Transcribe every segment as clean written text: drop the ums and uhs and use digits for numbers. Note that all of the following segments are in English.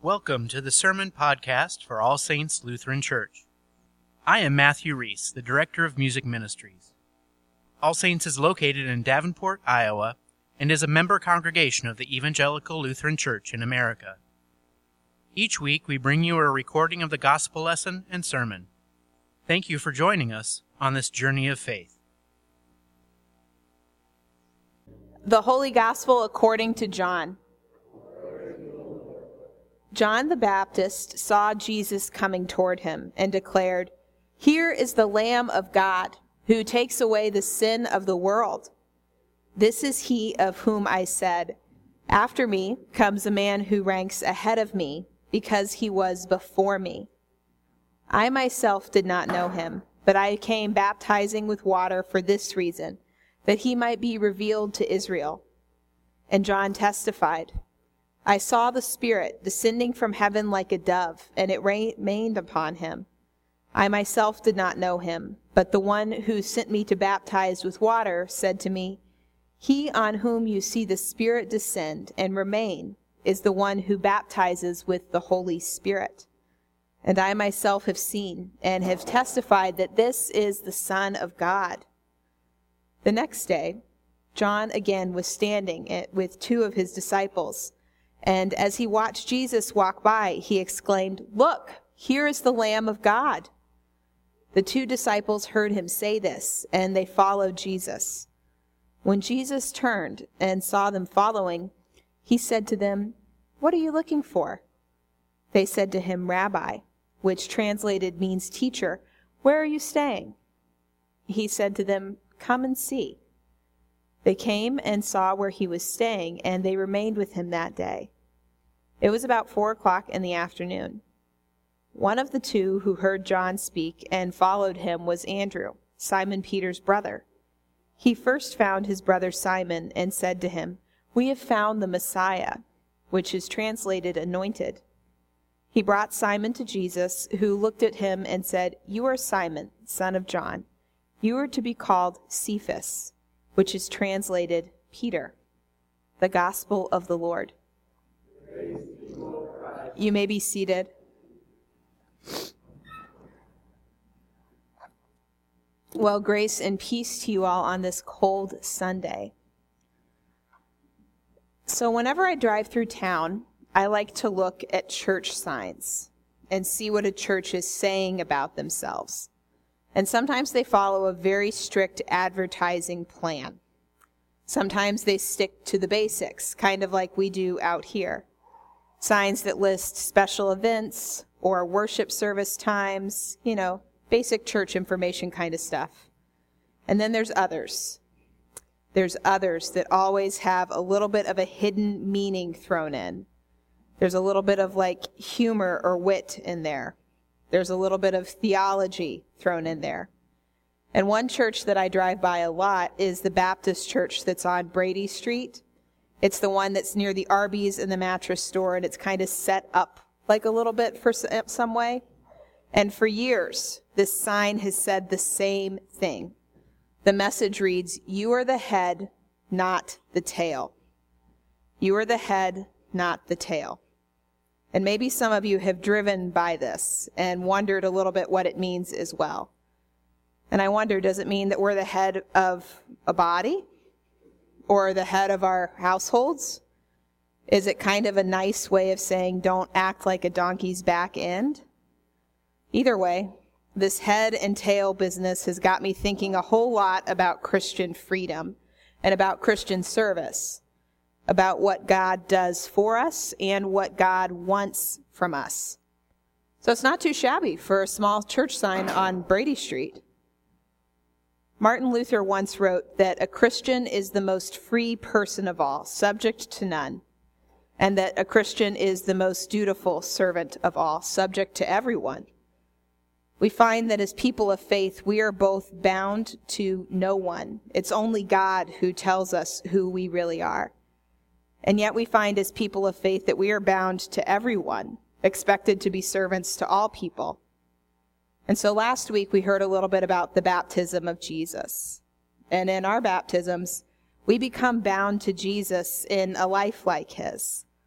Welcome to the Sermon Podcast for All Saints Lutheran Church. I am Matthew Reese, the Director of Music Ministries. All Saints is located in Davenport, Iowa, and is a member congregation of the Evangelical Lutheran Church in America. Each week we bring you a recording of the gospel lesson and sermon. Thank you for joining us on this journey of faith. The Holy Gospel according to John. John the Baptist saw Jesus coming toward him and declared, "Here is the Lamb of God, who takes away the sin of the world. This is he of whom I said, 'After me comes a man who ranks ahead of me, because he was before me.' I myself did not know him, but I came baptizing with water for this reason, that he might be revealed to Israel." And John testified, "I saw the Spirit descending from heaven like a dove, and it remained upon him. I myself did not know him, but the one who sent me to baptize with water said to me, 'He on whom you see the Spirit descend and remain is the one who baptizes with the Holy Spirit.' And I myself have seen and have testified that this is the Son of God." The next day, John again was standing with two of his disciples. And as he watched Jesus walk by, he exclaimed, "Look, here is the Lamb of God." The two disciples heard him say this, and they followed Jesus. When Jesus turned and saw them following, he said to them, "What are you looking for?" They said to him, "Rabbi," which translated means teacher, "where are you staying?" He said to them, "Come and see." They came and saw where he was staying, and they remained with him that day. It was about 4:00 in the afternoon. One of the two who heard John speak and followed him was Andrew, Simon Peter's brother. He first found his brother Simon and said to him, "We have found the Messiah," which is translated anointed. He brought Simon to Jesus, who looked at him and said, "You are Simon, son of John. You are to be called Cephas," which is translated Peter. The Gospel of the Lord. You may be seated. Well, grace and peace to you all on this cold Sunday. So whenever I drive through town, I like to look at church signs and see what a church is saying about themselves. And sometimes they follow a very strict advertising plan. Sometimes they stick to the basics, kind of like we do out here. Signs that list special events or worship service times, basic church information kind of stuff. And then there's others. There's others that always have a little bit of a hidden meaning thrown in. There's a little bit of humor or wit in there. There's a little bit of theology thrown in there. And one church that I drive by a lot is the Baptist church that's on Brady Street. It's the one that's near the Arby's and the mattress store, and it's kind of set up like a little bit for some way. And for years, this sign has said the same thing. The message reads, "You are the head, not the tail. You are the head, not the tail." And maybe some of you have driven by this and wondered a little bit what it means as well. And I wonder, does it mean that we're the head of a body? Or the head of our households? Is it kind of a nice way of saying don't act like a donkey's back end? Either way, this head and tail business has got me thinking a whole lot about Christian freedom and about Christian service, about what God does for us and what God wants from us. So it's not too shabby for a small church sign on Brady Street. Martin Luther once wrote that a Christian is the most free person of all, subject to none, and that a Christian is the most dutiful servant of all, subject to everyone. We find that as people of faith, we are both bound to no one. It's only God who tells us who we really are. And yet we find as people of faith that we are bound to everyone, expected to be servants to all people. And so last week we heard a little bit about the baptism of Jesus. And in our baptisms, we become bound to Jesus in a life like his.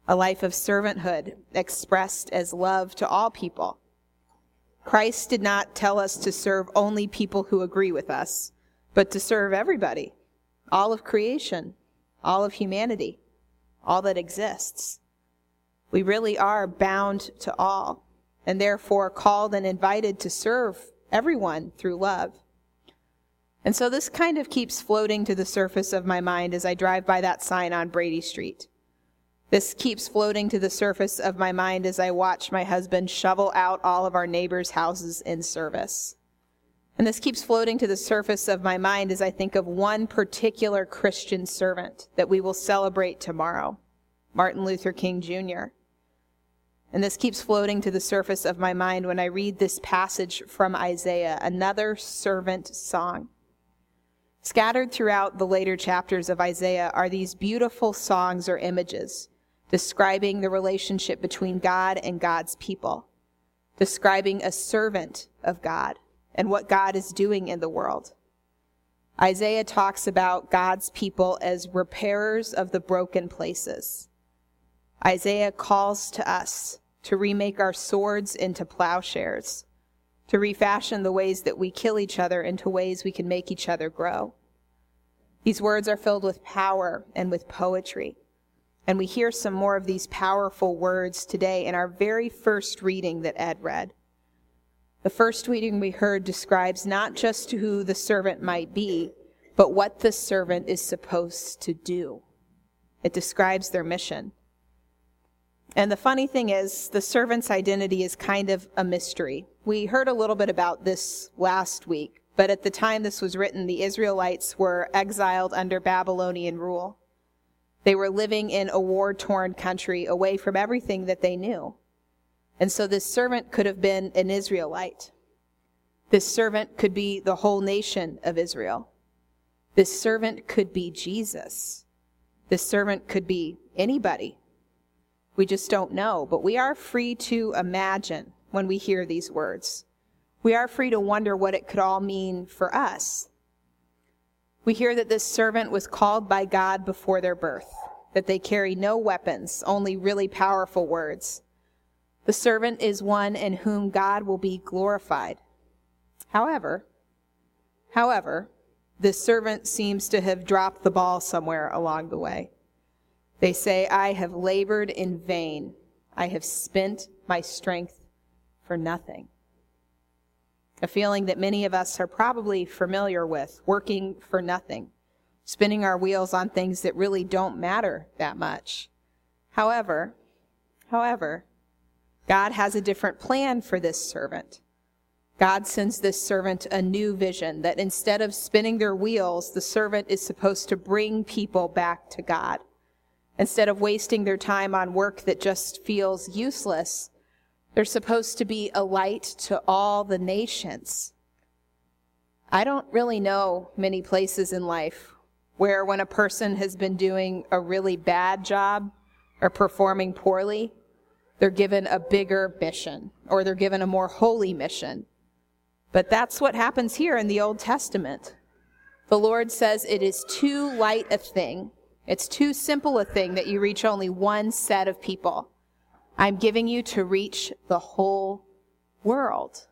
a life of servanthood expressed as love to all people. Christ did not tell us to serve only people who agree with us, but to serve everybody, all of creation, all of humanity, all that exists. We really are bound to all, and therefore called and invited to serve everyone through love. And so this kind of keeps floating to the surface of my mind as I drive by that sign on Brady Street. This keeps floating to the surface of my mind as I watch my husband shovel out all of our neighbors' houses in service. And this keeps floating to the surface of my mind as I think of one particular Christian servant that we will celebrate tomorrow, Martin Luther King Jr. And this keeps floating to the surface of my mind when I read this passage from Isaiah, another servant song. Scattered throughout the later chapters of Isaiah are these beautiful songs or images describing the relationship between God and God's people, describing a servant of God and what God is doing in the world. Isaiah talks about God's people as repairers of the broken places. Isaiah calls to us to remake our swords into plowshares, to refashion the ways that we kill each other into ways we can make each other grow. These words are filled with power and with poetry. And we hear some more of these powerful words today in our very first reading that Ed read. The first reading we heard describes not just who the servant might be, but what the servant is supposed to do. It describes their mission. And the funny thing is, the servant's identity is kind of a mystery. We heard a little bit about this last week, but at the time this was written, the Israelites were exiled under Babylonian rule. They were living in a war-torn country away from everything that they knew. And so this servant could have been an Israelite. This servant could be the whole nation of Israel. This servant could be Jesus. This servant could be anybody. We just don't know, but we are free to imagine when we hear these words. We are free to wonder what it could all mean for us. We hear that this servant was called by God before their birth, that they carry no weapons, only really powerful words. The servant is one in whom God will be glorified. However, this servant seems to have dropped the ball somewhere along the way. They say, "I have labored in vain. I have spent my strength for nothing." A feeling that many of us are probably familiar with, working for nothing, spinning our wheels on things that really don't matter that much. However, God has a different plan for this servant. God sends this servant a new vision that instead of spinning their wheels, the servant is supposed to bring people back to God. Instead of wasting their time on work that just feels useless, they're supposed to be a light to all the nations. I don't really know many places in life where when a person has been doing a really bad job or performing poorly, they're given a bigger mission or they're given a more holy mission. But that's what happens here in the Old Testament. The Lord says it is too light a thing. It's too simple a thing that you reach only one set of people. I'm giving you to reach the whole world.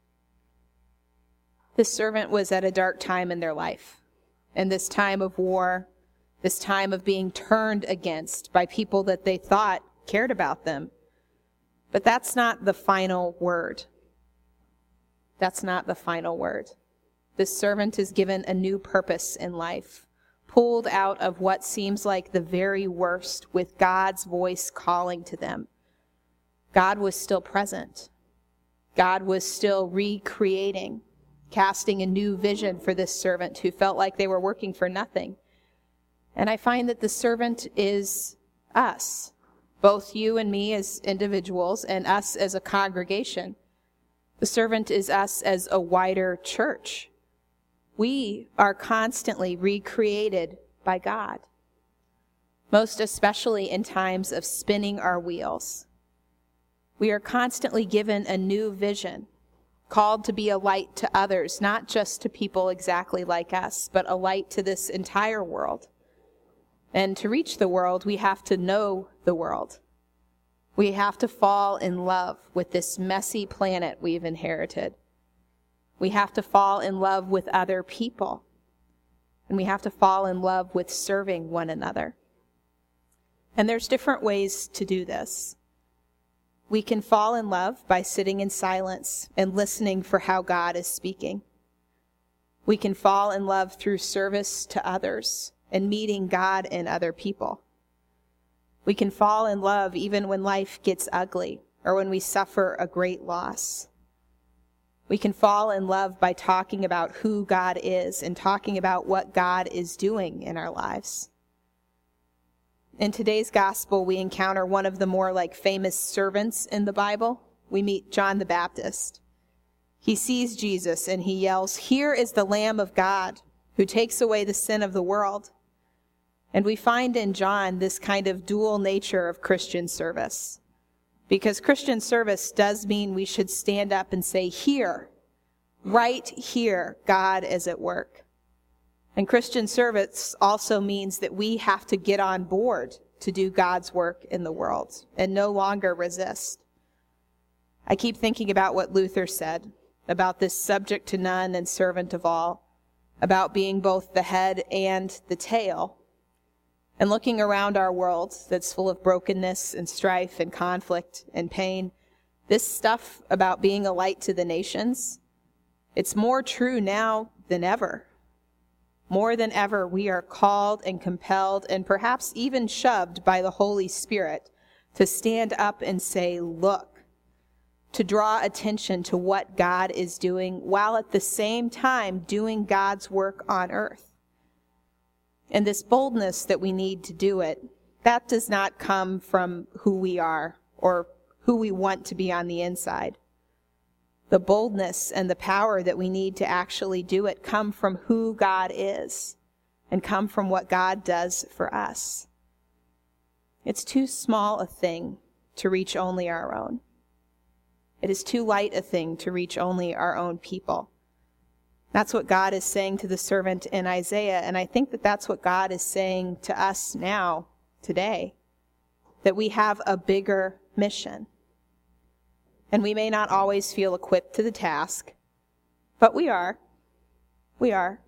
This servant was at a dark time in their life. In this time of war, this time of being turned against by people that they thought cared about them. But that's not the final word. That's not the final word. This servant is given a new purpose in life, pulled out of what seems like the very worst with God's voice calling to them. God was still present. God was still recreating, casting a new vision for this servant who felt like they were working for nothing. And I find that the servant is us, both you and me as individuals and us as a congregation. The servant is us as a wider church. We are constantly recreated by God, most especially in times of spinning our wheels. We are constantly given a new vision, called to be a light to others, not just to people exactly like us, but a light to this entire world. And to reach the world, we have to know the world. We have to fall in love with this messy planet we've inherited. We have to fall in love with other people. And we have to fall in love with serving one another. And there's different ways to do this. We can fall in love by sitting in silence and listening for how God is speaking. We can fall in love through service to others and meeting God in other people. We can fall in love even when life gets ugly or when we suffer a great loss. We can fall in love by talking about who God is and talking about what God is doing in our lives. In today's gospel, we encounter one of the more famous servants in the Bible. We meet John the Baptist. He sees Jesus and he yells, "Here is the Lamb of God who takes away the sin of the world." And we find in John this kind of dual nature of Christian service. Because Christian service does mean we should stand up and say, "Here, right here, God is at work." And Christian service also means that we have to get on board to do God's work in the world and no longer resist. I keep thinking about what Luther said about this subject to none and servant of all, about being both the head and the tail. And looking around our world that's full of brokenness and strife and conflict and pain, this stuff about being a light to the nations, it's more true now than ever. More than ever, we are called and compelled and perhaps even shoved by the Holy Spirit to stand up and say, "Look," to draw attention to what God is doing while at the same time doing God's work on earth. And this boldness that we need to do it, that does not come from who we are or who we want to be on the inside. The boldness and the power that we need to actually do it come from who God is and come from what God does for us. It's too small a thing to reach only our own. It is too light a thing to reach only our own people. That's what God is saying to the servant in Isaiah, and I think that that's what God is saying to us now, today, that we have a bigger mission. And we may not always feel equipped to the task, but we are. We are.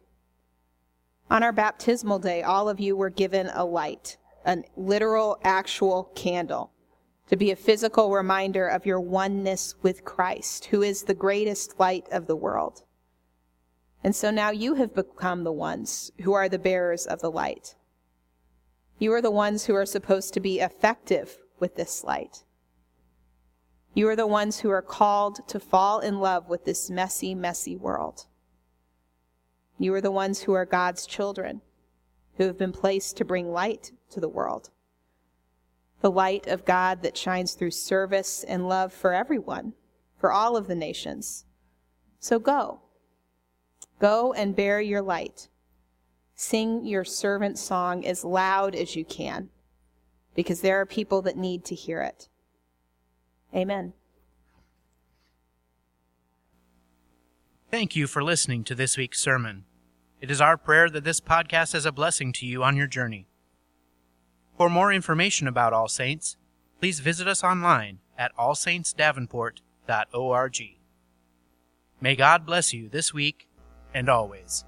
On our baptismal day, all of you were given a light, a literal, actual candle, to be a physical reminder of your oneness with Christ, who is the greatest light of the world. And so now you have become the ones who are the bearers of the light. You are the ones who are supposed to be effective with this light. You are the ones who are called to fall in love with this messy, messy world. You are the ones who are God's children, who have been placed to bring light to the world. The light of God that shines through service and love for everyone, for all of the nations. So go. Go and bear your light. Sing your servant song as loud as you can, because there are people that need to hear it. Amen. Thank you for listening to this week's sermon. It is our prayer that this podcast is a blessing to you on your journey. For more information about All Saints, please visit us online at allsaintsdavenport.org. May God bless you this week and always.